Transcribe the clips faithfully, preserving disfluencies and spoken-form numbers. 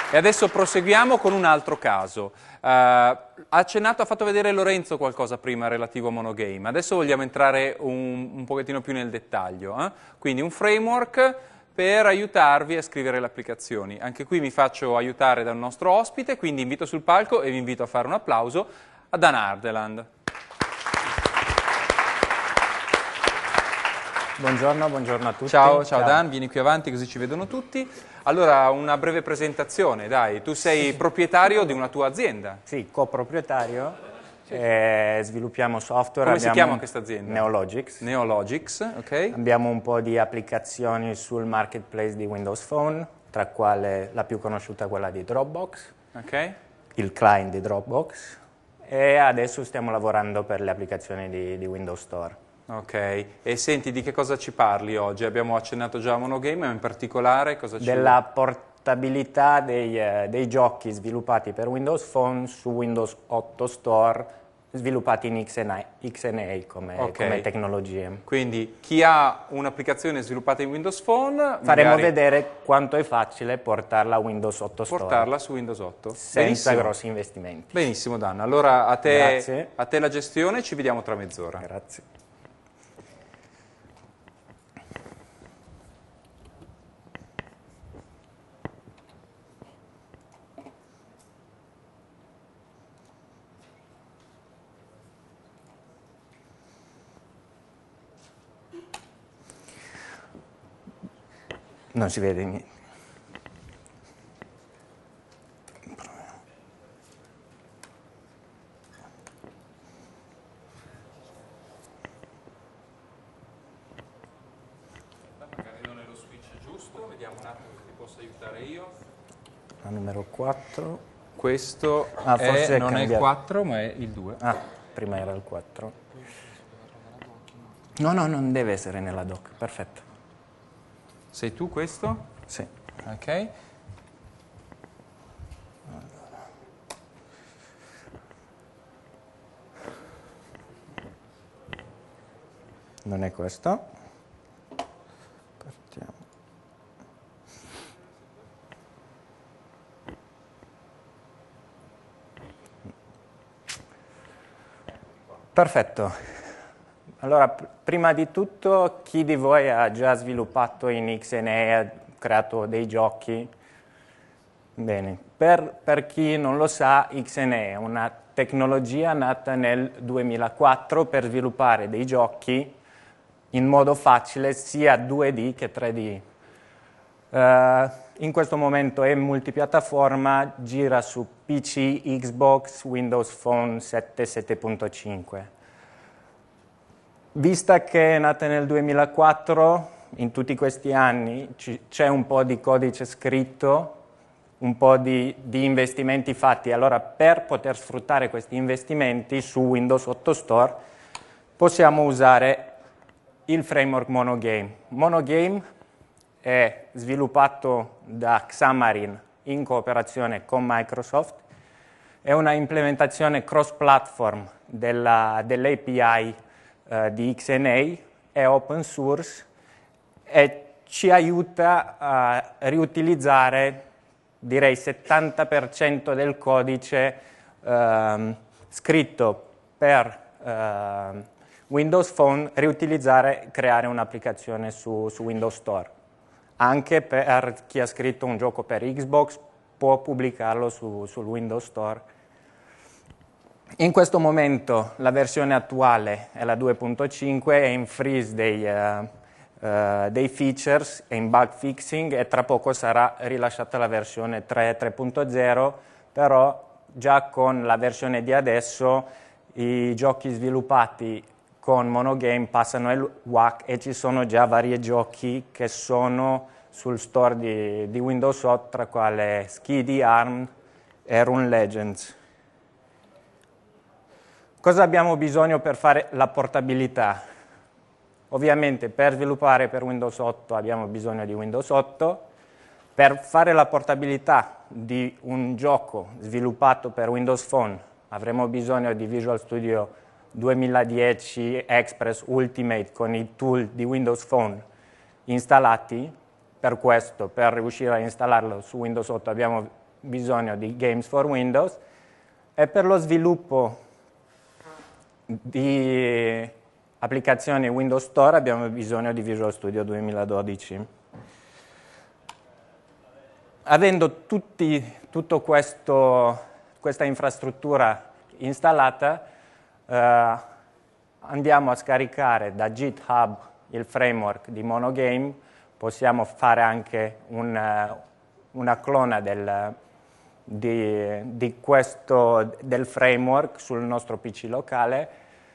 E adesso proseguiamo con un altro caso. Uh, ha accennato, ha fatto vedere Lorenzo qualcosa prima relativo a Monogame. Adesso vogliamo entrare un, un pochettino più nel dettaglio. Eh? Quindi un framework per aiutarvi a scrivere le applicazioni. Anche qui mi faccio aiutare dal nostro ospite, quindi invito sul palco e vi invito a fare un applauso a Dan Hardeland. Buongiorno, buongiorno a tutti. Ciao, ciao, ciao Dan, vieni qui avanti così ci vedono tutti. Allora, una breve presentazione, dai. Tu sei sì. proprietario di una tua azienda. Sì, coproprietario. Sì. Eh, sviluppiamo software. Come si chiama questa azienda? Neologics. Neologics, ok. Abbiamo un po' di applicazioni sul marketplace di Windows Phone, tra quale la più conosciuta è quella di Dropbox, okay. il client di Dropbox, e adesso stiamo lavorando per le applicazioni di, di Windows Store. Ok, e senti, di che cosa ci parli oggi? Abbiamo accennato già a Monogame, ma in particolare cosa ci... Della portabilità dei, eh, dei giochi sviluppati per Windows Phone su Windows otto Store, sviluppati in X N A come, okay. come tecnologie. Quindi chi ha un'applicazione sviluppata in Windows Phone... Faremo magari... vedere quanto è facile portarla a Windows otto Store. Portarla su Windows otto. Senza Benissimo. grossi investimenti. Benissimo Dan, allora a te, a te la gestione, ci vediamo tra mezz'ora. Grazie. Non si vede niente. Magari non è lo switch giusto, vediamo un attimo se ti posso aiutare io. La numero quattro. Questo ah, è, è non cambiato. è il quattro, ma è il due. Ah, prima era il quattro. No, no, non deve essere nella doc, perfetto. Sei tu questo? Sì. Ok. Allora. Non è questo. Partiamo. Perfetto. Allora, pr prima di tutto, chi di voi ha già sviluppato in X N A, ha creato dei giochi? Bene, per, per chi non lo sa, X N A è una tecnologia nata nel duemilaquattro per sviluppare dei giochi in modo facile sia due D che tre D. Uh, in questo momento è multipiattaforma, gira su P C, Xbox, Windows Phone sette, sette punto cinque. Vista che è nata nel duemilaquattro, in tutti questi anni c'è un po' di codice scritto, un po' di, di investimenti fatti. Allora, per poter sfruttare questi investimenti su Windows otto Store, possiamo usare il framework Monogame. Monogame è sviluppato da Xamarin in cooperazione con Microsoft, è una implementazione cross-platform dell'A P I uh, di X N A, è open source e ci aiuta a riutilizzare, direi, il settanta per cento del codice uh, scritto per uh, Windows Phone, riutilizzare e creare un'applicazione su, su Windows Store. Anche per chi ha scritto un gioco per Xbox può pubblicarlo su, sul Windows Store. In questo momento la versione attuale è la due punto cinque, è in freeze dei, uh, uh, dei features, è in bug fixing e tra poco sarà rilasciata la versione tre, tre punto zero, però già con la versione di adesso i giochi sviluppati con Monogame passano il W A C e ci sono già vari giochi che sono sul store di, di Windows otto, tra quale Skiddy, Arm e Rune Legends. Cosa abbiamo bisogno per fare la portabilità? Ovviamente per sviluppare per Windows otto abbiamo bisogno di Windows otto, per fare la portabilità di un gioco sviluppato per Windows Phone avremo bisogno di Visual Studio duemiladieci Express Ultimate con i tool di Windows Phone installati. Per questo, per riuscire a installarlo su Windows otto abbiamo bisogno di Games for Windows e per lo sviluppo di applicazioni Windows Store abbiamo bisogno di Visual Studio duemiladodici. Avendo tutti, tutto questo, questa infrastruttura installata, eh, andiamo a scaricare da GitHub il framework di Monogame, possiamo fare anche un, una clona del, di, di questo, del framework sul nostro P C locale.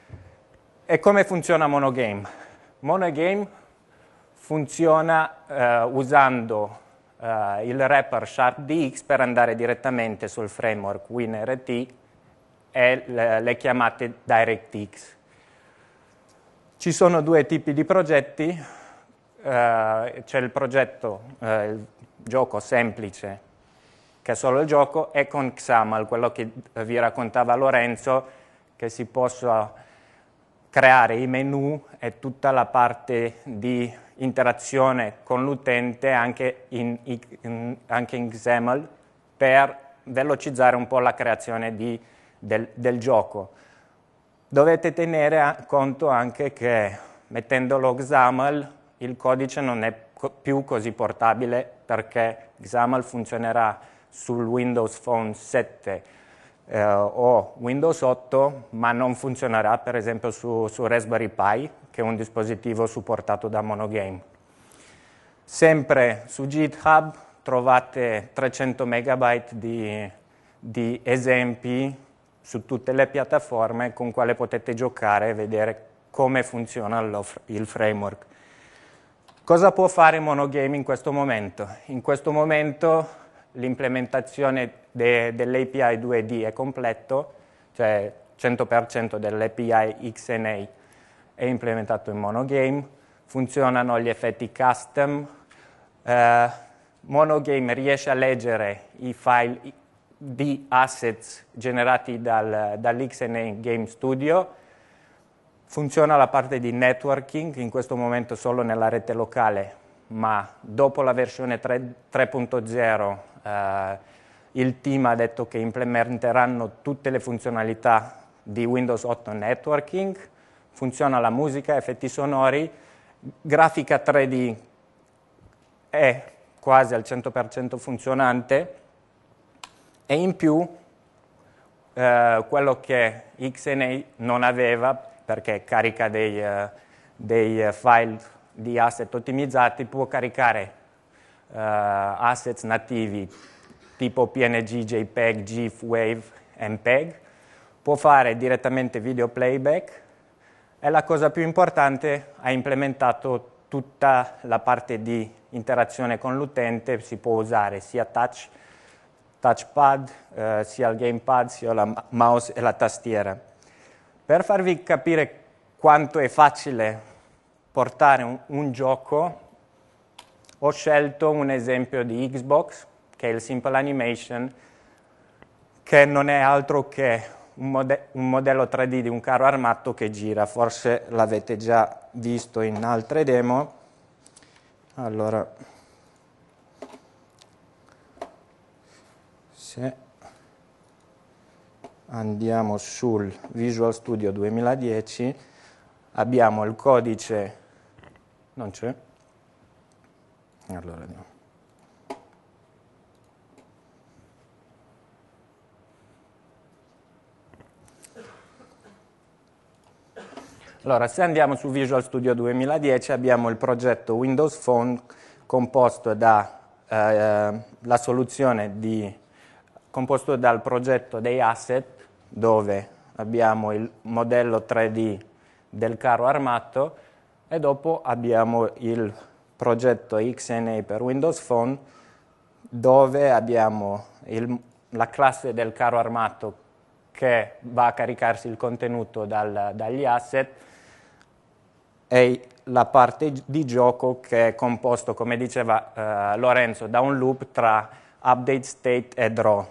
E come funziona Monogame? Monogame funziona eh, usando eh, il wrapper SharpDX per andare direttamente sul framework WinRT e le, le chiamate DirectX. Ci sono due tipi di progetti, eh, c'è il progetto, eh, il gioco semplice, che è solo il gioco, e con X A M L, quello che vi raccontava Lorenzo, che si possa creare i menu e tutta la parte di interazione con l'utente anche in, in, anche in X M L per velocizzare un po' la creazione di, del, del gioco. Dovete tenere conto anche che mettendolo X M L il codice non è co- più così portabile, perché X M L funzionerà sul Windows Phone sette eh, o Windows otto, ma non funzionerà per esempio su, su Raspberry Pi, che è un dispositivo supportato da Monogame. Sempre su GitHub trovate trecento megabyte di, di esempi su tutte le piattaforme con quale potete giocare e vedere come funziona il framework. Cosa può fare Monogame in questo momento? In questo momento l'implementazione de, dell'A P I due D è completo, cioè cento per cento dell'A P I X N A è implementato in Monogame, funzionano gli effetti custom, eh, Monogame riesce a leggere i file di assets generati dal, dall'X N A Game Studio, funziona la parte di networking, in questo momento solo nella rete locale, ma dopo la versione tre punto zero eh, il team ha detto che implementeranno tutte le funzionalità di Windows otto Networking, funziona la musica, effetti sonori, grafica tre D è quasi al cento per cento funzionante e in più eh, quello che X N A non aveva, perché carica dei, uh, dei file di asset ottimizzati, può caricare uh, assets nativi tipo P N G, JPEG, GIF, WAVE, M P E G, può fare direttamente video playback e la cosa più importante, ha implementato tutta la parte di interazione con l'utente, si può usare sia touch, touchpad, eh, sia il gamepad, sia la mouse e la tastiera. Per farvi capire quanto è facile portare un, un gioco, ho scelto un esempio di Xbox, che è il Simple Animation, che non è altro che un, mode- un modello tre D di un carro armato che gira. Forse l'avete già visto in altre demo. Allora, se andiamo sul Visual Studio duemiladieci, abbiamo il codice, non c'è? Allora andiamo. Allora, se andiamo su Visual Studio duemiladieci abbiamo il progetto Windows Phone composto da eh, la soluzione di composto dal progetto dei asset, dove abbiamo il modello tre D del carro armato e dopo abbiamo il progetto X N A per Windows Phone, dove abbiamo il, la classe del carro armato che va a caricarsi il contenuto dal, dagli asset e la parte di gioco che è composto, come diceva eh, Lorenzo, da un loop tra update state e draw.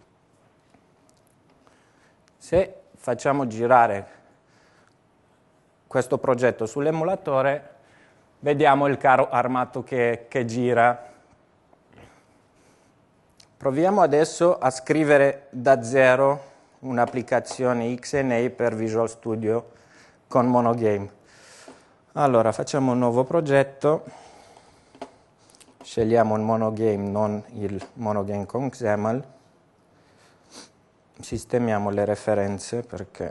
Se facciamo girare questo progetto sull'emulatore, vediamo il carro armato che, che gira. Proviamo adesso a scrivere da zero un'applicazione X N A per Visual Studio con Monogame. Allora, facciamo un nuovo progetto, scegliamo un Monogame, non il Monogame con X M L, sistemiamo le referenze perché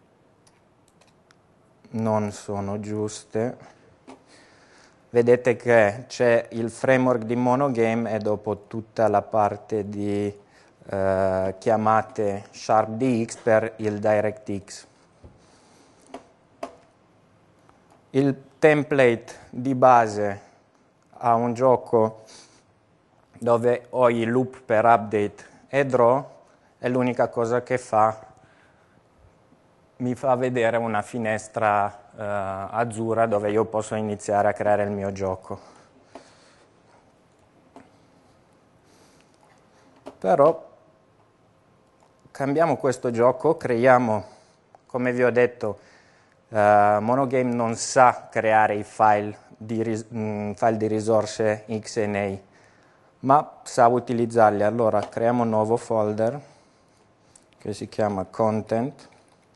non sono giuste. Vedete che c'è il framework di Monogame e dopo tutta la parte di eh, chiamate SharpDX per il DirectX. Il template di base ha un gioco dove ho i loop per update e draw e l'unica cosa che fa mi fa vedere una finestra uh, azzurra dove io posso iniziare a creare il mio gioco. Però cambiamo questo gioco, creiamo, come vi ho detto, uh, Monogame non sa creare i file di, ris- mh, file di risorse X N A, ma sa utilizzarli. Allora creiamo un nuovo folder che si chiama Content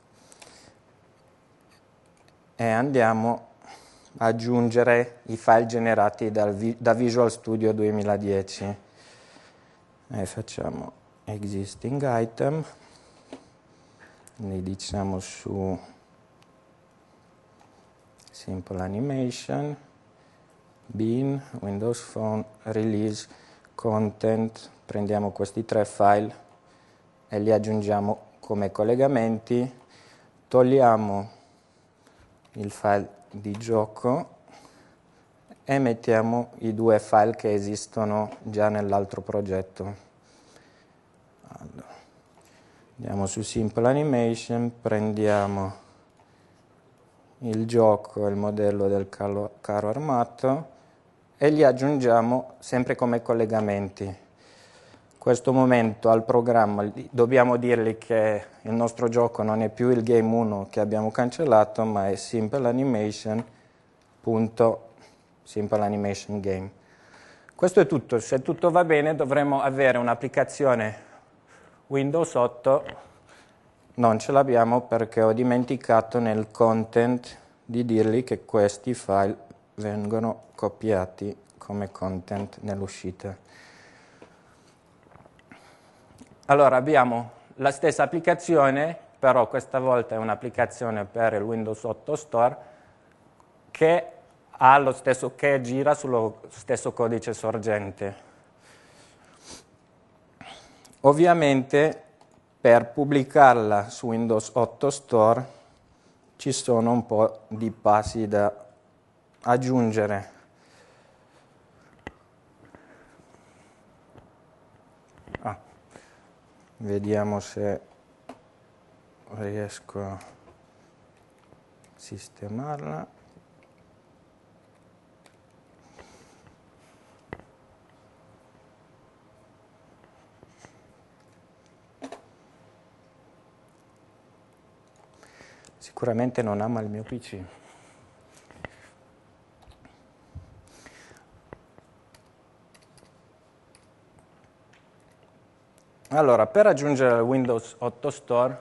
e andiamo ad aggiungere i file generati dal, da Visual Studio duemiladieci. E facciamo existing item, li diciamo su simple animation, bin, Windows Phone, release, content, prendiamo questi tre file e li aggiungiamo come collegamenti, togliamo il file di gioco e mettiamo i due file che esistono già nell'altro progetto. Allora, andiamo su Simple Animation, prendiamo il gioco e il modello del carro armato e li aggiungiamo sempre come collegamenti. In questo momento al programma dobbiamo dirgli che il nostro gioco non è più il game uno che abbiamo cancellato, ma è simple animation punto simple animation game. Questo è tutto. Se tutto va bene dovremo avere un'applicazione Windows otto. Non ce l'abbiamo perché ho dimenticato nel content di dirgli che questi file vengono copiati come content nell'uscita. Allora abbiamo la stessa applicazione, però questa volta è un'applicazione per il Windows otto Store che ha lo stesso, che gira sullo stesso codice sorgente. Ovviamente per pubblicarla su Windows otto Store ci sono un po' di passi da aggiungere. Ah. Vediamo se riesco a sistemarla. Sicuramente non ama il mio P C. Allora, per aggiungere il Windows otto Store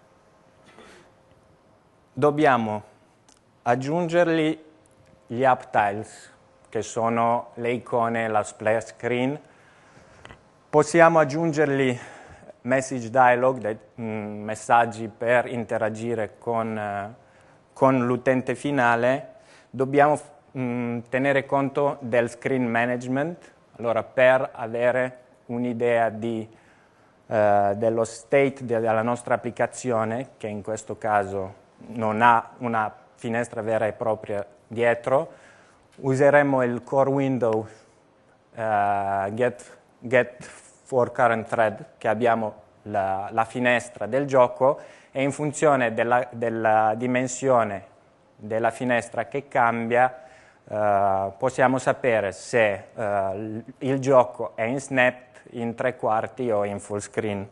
dobbiamo aggiungergli gli app tiles, che sono le icone, la splash screen. Possiamo aggiungergli message dialog, dei, mh, messaggi per interagire con, eh, con l'utente finale. Dobbiamo mh, tenere conto del screen management, allora per avere un'idea di Uh, dello state della nostra applicazione, che in questo caso non ha una finestra vera e propria dietro, useremo il core window uh, get, get for current thread, che abbiamo la, la finestra del gioco, e in funzione della, della dimensione della finestra che cambia uh, possiamo sapere se uh, il gioco è in snap, in tre quarti o in full screen.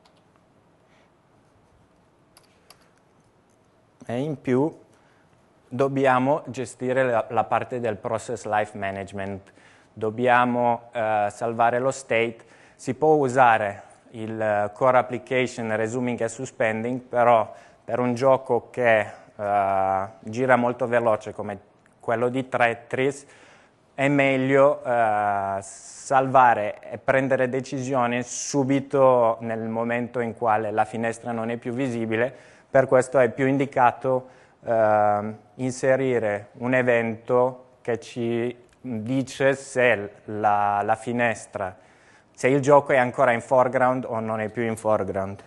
E in più dobbiamo gestire la, la parte del process life management, dobbiamo uh, salvare lo state, si può usare il uh, core application resuming e suspending, però per un gioco che uh, gira molto veloce come quello di Tetris è meglio uh, salvare e prendere decisioni subito nel momento in cui la finestra non è più visibile. Per questo è più indicato uh, inserire un evento che ci dice se la, la finestra, se il gioco è ancora in foreground o non è più in foreground.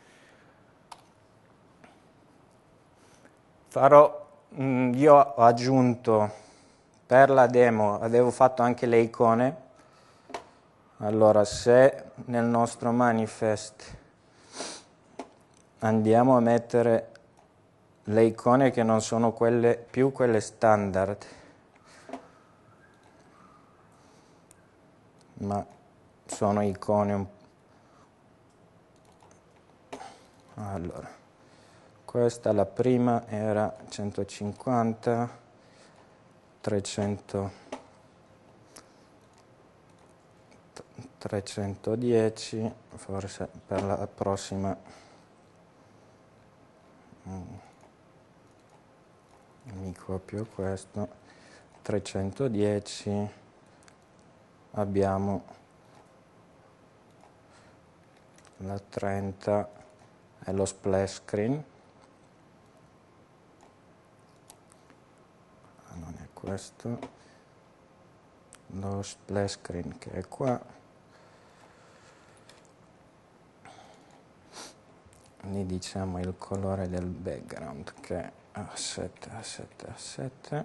Farò, mh, io ho aggiunto per la demo, avevo fatto anche le icone. Allora, se nel nostro manifest andiamo a mettere le icone che non sono quelle, più quelle standard, ma sono icone un... allora, questa la prima era centocinquanta, trecento, trecentodieci, forse per la prossima mi copio questo, trecentodieci, abbiamo la trenta e lo splash screen, ah, non è questo, lo splash screen che è qua, gli diciamo il colore del background che è asset, asset, asset,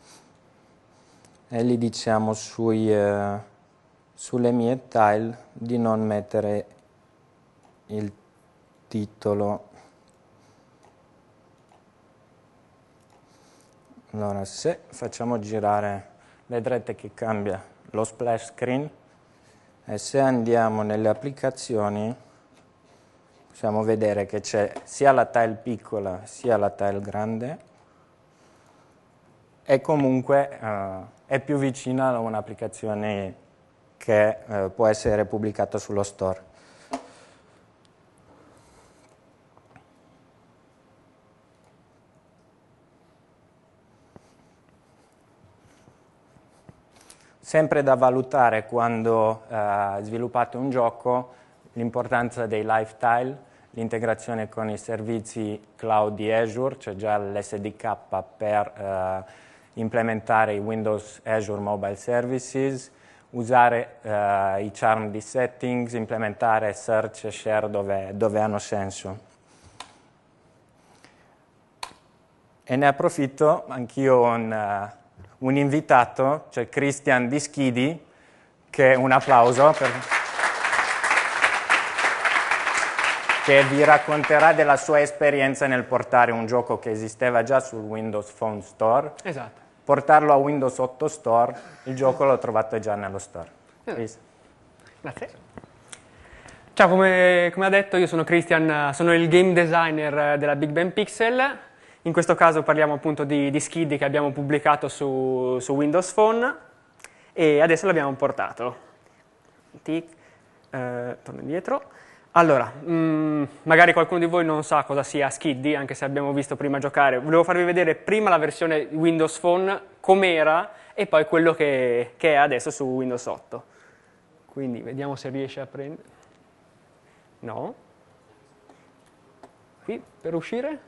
e gli diciamo sui, eh, sulle mie tile di non mettere il titolo. Allora, se facciamo girare, vedrete che cambia lo splash screen, e se andiamo nelle applicazioni possiamo vedere che c'è sia la tile piccola sia la tile grande, e comunque uh, è più vicina a un'applicazione che uh, può essere pubblicata sullo store. Sempre da valutare quando uh, sviluppate un gioco, l'importanza dei live tile, l'integrazione con i servizi cloud di Azure, c'è già l'S D K per uh, implementare i Windows Azure Mobile Services, usare uh, i charm di settings, implementare search e share dove, dove hanno senso. E ne approfitto, anch'io un, uh, un invitato, c'è Christian di Skiddy, che un applauso per... che vi racconterà della sua esperienza nel portare un gioco che esisteva già sul Windows Phone Store, esatto, portarlo a Windows otto Store, il gioco l'ho trovato già nello store. Esatto. Grazie. Ciao, come, come ha detto, io sono Christian, sono il game designer della Big Bang Pixel. In questo caso parliamo appunto di, di Skiddy che abbiamo pubblicato su, su Windows Phone, e adesso l'abbiamo portato. Tic, eh, torno indietro. Allora, mh, magari qualcuno di voi non sa cosa sia Skiddy, anche se abbiamo visto prima giocare. Volevo farvi vedere prima la versione Windows Phone com'era e poi quello che, che è adesso su Windows otto. Quindi vediamo se riesce a prendere. No. Qui per uscire?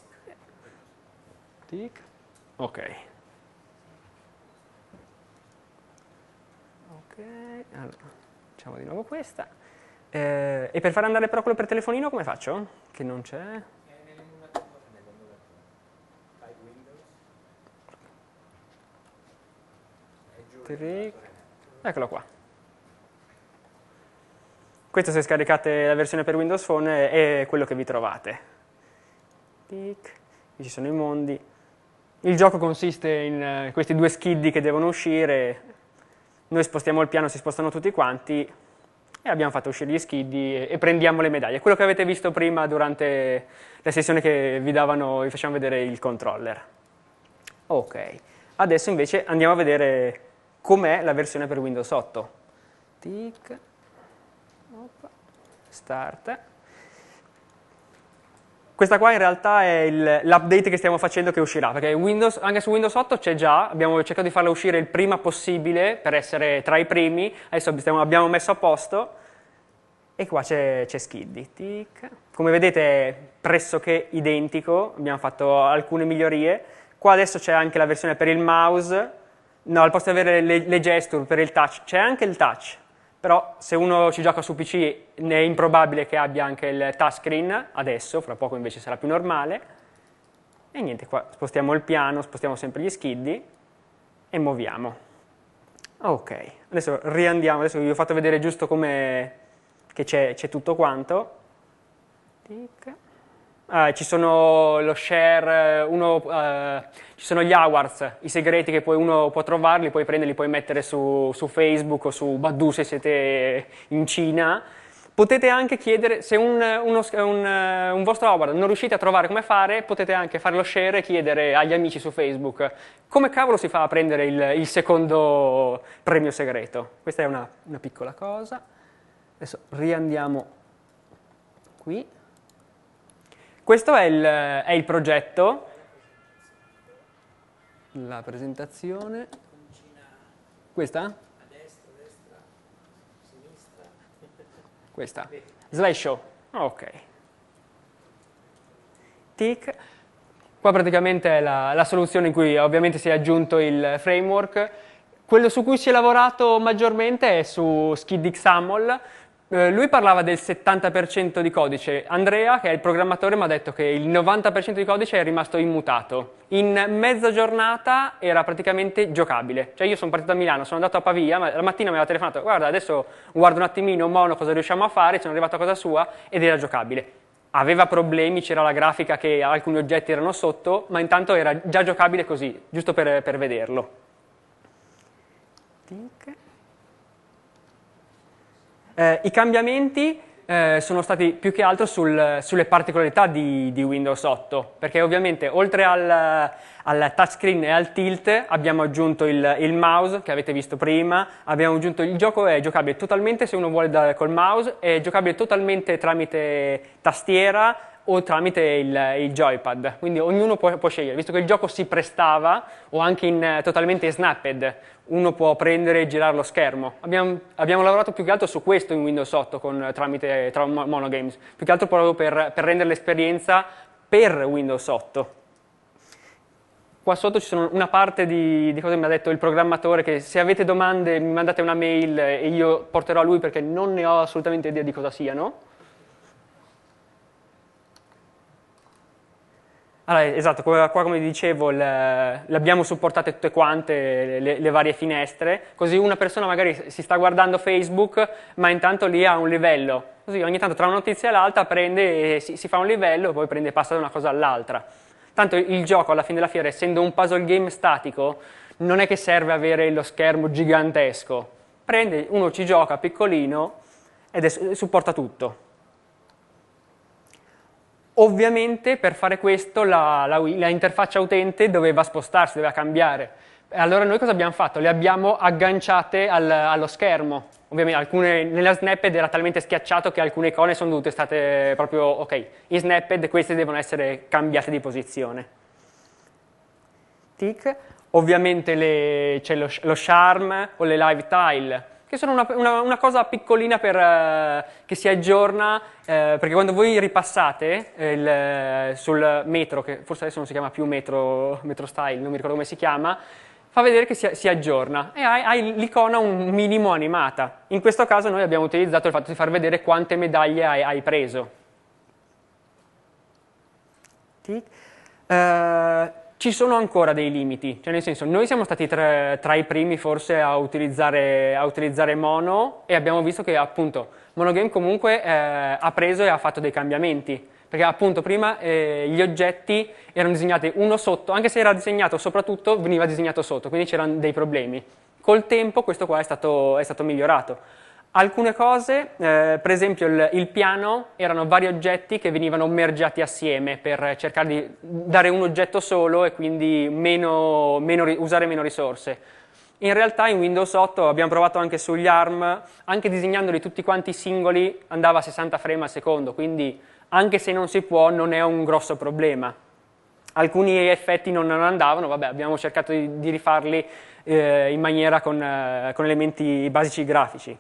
Tic. Ok. Ok, allora facciamo di nuovo questa. Eh, e per far andare però quello per telefonino come faccio? Che non c'è? Eccolo qua. Questo, se scaricate la versione per Windows Phone, è quello che vi trovate. Tic. Qui ci sono i mondi. Il gioco consiste in questi due skiddy che devono uscire. Noi spostiamo il piano, si spostano tutti quanti. E abbiamo fatto uscire gli skiddy e, e prendiamo le medaglie. Quello che avete visto prima durante la sessione che vi davano, vi facciamo vedere il controller. Ok, adesso invece andiamo a vedere com'è la versione per Windows otto. Tic. Opa. Start. Questa qua in realtà è l'update che stiamo facendo che uscirà, perché Windows, anche su Windows otto c'è già, abbiamo cercato di farla uscire il prima possibile per essere tra i primi, adesso stiamo, abbiamo messo a posto e qua c'è Skiddy. Tic. Come vedete è pressoché identico, abbiamo fatto alcune migliorie, qua adesso c'è anche la versione per il mouse, no, al posto di avere le, le gesture per il touch c'è anche il touch. Però se uno ci gioca su P C è improbabile che abbia anche il touchscreen, adesso, fra poco invece sarà più normale. E niente, qua spostiamo il piano, spostiamo sempre gli schiddi e muoviamo. Ok, adesso riandiamo, adesso vi ho fatto vedere giusto come che c'è tutto quanto. Tic. Uh, ci sono lo share, uno, uh, ci sono gli awards, i segreti che poi uno può trovarli, puoi prenderli, puoi mettere su, su Facebook o su Baidu se siete in Cina. Potete anche chiedere, se un, uno, un, un vostro award non riuscite a trovare come fare, potete anche fare lo share e chiedere agli amici su Facebook come cavolo si fa a prendere il, il secondo premio segreto. Questa è una, una piccola cosa. Adesso riandiamo qui. Questo è il, è il progetto, la presentazione, questa? A destra, destra, sinistra. Questa, slideshow, ok. Tic, qua praticamente è la, la soluzione in cui ovviamente si è aggiunto il framework. Quello su cui si è lavorato maggiormente è su SkidXAML. Uh, lui parlava del settanta per cento di codice, Andrea, che è il programmatore, mi ha detto che il novanta per cento di codice è rimasto immutato. In mezza giornata era praticamente giocabile, cioè io sono partito a Milano, sono andato a Pavia, ma la mattina mi aveva telefonato, guarda adesso guardo un attimino, mono, cosa riusciamo a fare, sono arrivato a casa sua ed era giocabile. Aveva problemi, c'era la grafica che alcuni oggetti erano sotto, ma intanto era già giocabile così, giusto per, per vederlo. Tic. Eh, I cambiamenti eh, sono stati più che altro sul, sulle particolarità di, di Windows otto, perché ovviamente oltre al, al touchscreen e al tilt abbiamo aggiunto il, il mouse che avete visto prima, abbiamo aggiunto il gioco, è giocabile totalmente se uno vuole da, col mouse, è giocabile totalmente tramite tastiera o tramite il, il joypad, quindi ognuno può, può scegliere, visto che il gioco si prestava, o anche in, totalmente snapped, uno può prendere e girare lo schermo. Abbiamo, abbiamo lavorato più che altro su questo in Windows otto con, tramite tra Monogames, più che altro proprio per, per rendere l'esperienza per Windows otto. Qua sotto ci sono una parte di, di cose che mi ha detto il programmatore, che se avete domande mi mandate una mail e io porterò a lui perché non ne ho assolutamente idea di cosa siano. Allora, esatto, qua, qua come dicevo le, le abbiamo supportate tutte quante, le, le varie finestre, così una persona magari si sta guardando Facebook, ma intanto lì ha un livello, così ogni tanto tra una notizia e l'altra prende e si, si fa un livello e poi prende e passa da una cosa all'altra. Tanto il gioco alla fine della fiera, essendo un puzzle game statico, non è che serve avere lo schermo gigantesco, prende, uno ci gioca piccolino ed è, supporta tutto. Ovviamente per fare questo la, la, la interfaccia utente doveva spostarsi, doveva cambiare. Allora noi cosa abbiamo fatto? Le abbiamo agganciate al, allo schermo. Ovviamente alcune, nella Snapped era talmente schiacciato che alcune icone sono dovute state proprio, ok, in Snapped queste devono essere cambiate di posizione. Tic. Ovviamente c'è lo, lo charm o le live tile, che sono una, una, una cosa piccolina per, uh, che si aggiorna, uh, perché quando voi ripassate il, sul metro, che forse adesso non si chiama più metro, metro style, non mi ricordo come si chiama, fa vedere che si, si aggiorna e hai, hai l'icona un minimo animata. In questo caso noi abbiamo utilizzato il fatto di far vedere quante medaglie hai, hai preso. Uh, Ci sono ancora dei limiti, cioè nel senso noi siamo stati tra, tra i primi forse a utilizzare, a utilizzare Mono e abbiamo visto che appunto Monogame comunque eh, ha preso e ha fatto dei cambiamenti, perché appunto prima eh, gli oggetti erano disegnati uno sotto, anche se era disegnato soprattutto veniva disegnato sotto, quindi c'erano dei problemi. Col tempo questo qua è stato, è stato migliorato. Alcune cose, eh, per esempio il, il piano, erano vari oggetti che venivano mergiati assieme per cercare di dare un oggetto solo e quindi meno, meno, usare meno risorse. In realtà in Windows otto abbiamo provato anche sugli ARM, anche disegnandoli tutti quanti singoli andava a sessanta frame al secondo, quindi anche se non si può non è un grosso problema. Alcuni effetti non, non andavano, vabbè, abbiamo cercato di, di rifarli eh, in maniera con, eh, con elementi basici grafici.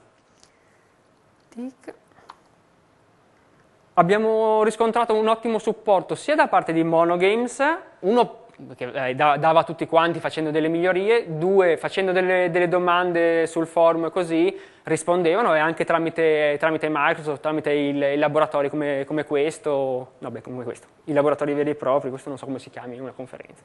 Abbiamo riscontrato un ottimo supporto sia da parte di Monogames, uno che eh, dava a tutti quanti facendo delle migliorie, due facendo delle, delle domande sul forum così rispondevano, e anche tramite, tramite Microsoft, tramite i, i laboratori come, come questo, vabbè, come questo, i laboratori veri e propri, questo non so come si chiami in una conferenza.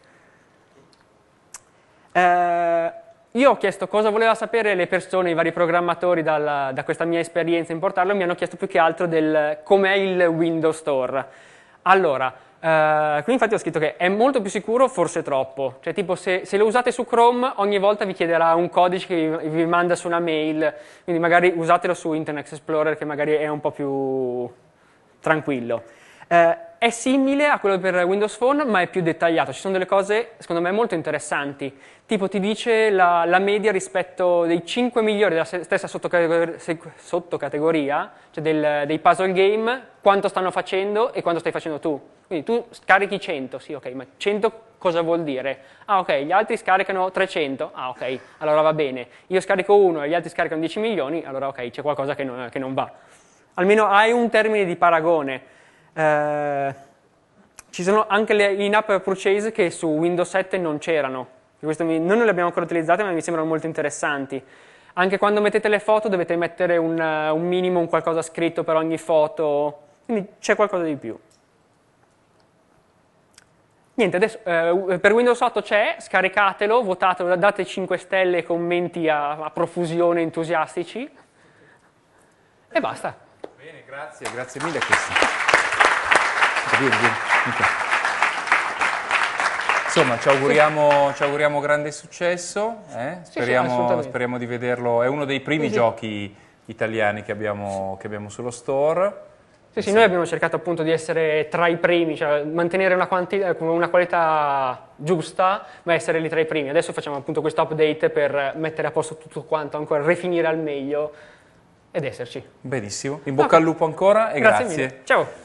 Eh, Io ho chiesto cosa voleva sapere le persone, i vari programmatori dalla, da questa mia esperienza in portarlo, mi hanno chiesto più che altro del com'è il Windows Store. Allora, eh, qui infatti ho scritto che è molto più sicuro, forse troppo. Cioè tipo se, se lo usate su Chrome ogni volta vi chiederà un codice che vi, vi manda su una mail, quindi magari usatelo su Internet Explorer che magari è un po' più tranquillo. Eh, è simile a quello per Windows Phone, ma è più dettagliato. Ci sono delle cose, secondo me, molto interessanti. Tipo ti dice la, la media rispetto dei cinque migliori della stessa sottocategoria, sottocategoria cioè del, dei puzzle game, quanto stanno facendo e quanto stai facendo tu. Quindi tu scarichi cento, sì, ok, ma cento cosa vuol dire? Ah, ok, gli altri scaricano trecento, ah, ok, allora va bene. Io scarico uno e gli altri scaricano dieci milioni, allora ok, c'è qualcosa che non, che non va. Almeno hai un termine di paragone. Eh, ci sono anche le in-app purchase che su Windows sette non c'erano. Noi non le abbiamo ancora utilizzate, ma mi sembrano molto interessanti. Anche quando mettete le foto dovete mettere un, un minimo, un qualcosa scritto per ogni foto, quindi c'è qualcosa di più. Niente, adesso eh, per Windows otto c'è, scaricatelo, votatelo, date cinque stelle e commenti a, a profusione entusiastici e basta. Bene, grazie, grazie mille Cristian. Vieni, vieni. Insomma, ci auguriamo, ci auguriamo grande successo, eh? speriamo, sì, sì, speriamo di vederlo, è uno dei primi sì, giochi italiani che abbiamo, che abbiamo sullo store. Sì, sì, noi abbiamo cercato appunto di essere tra i primi, cioè mantenere una, quantità, una qualità giusta, ma essere lì tra i primi. Adesso facciamo appunto questo update per mettere a posto tutto quanto, ancora rifinire al meglio ed esserci. Benissimo, in bocca okay. al lupo ancora e grazie. Grazie mille. Ciao!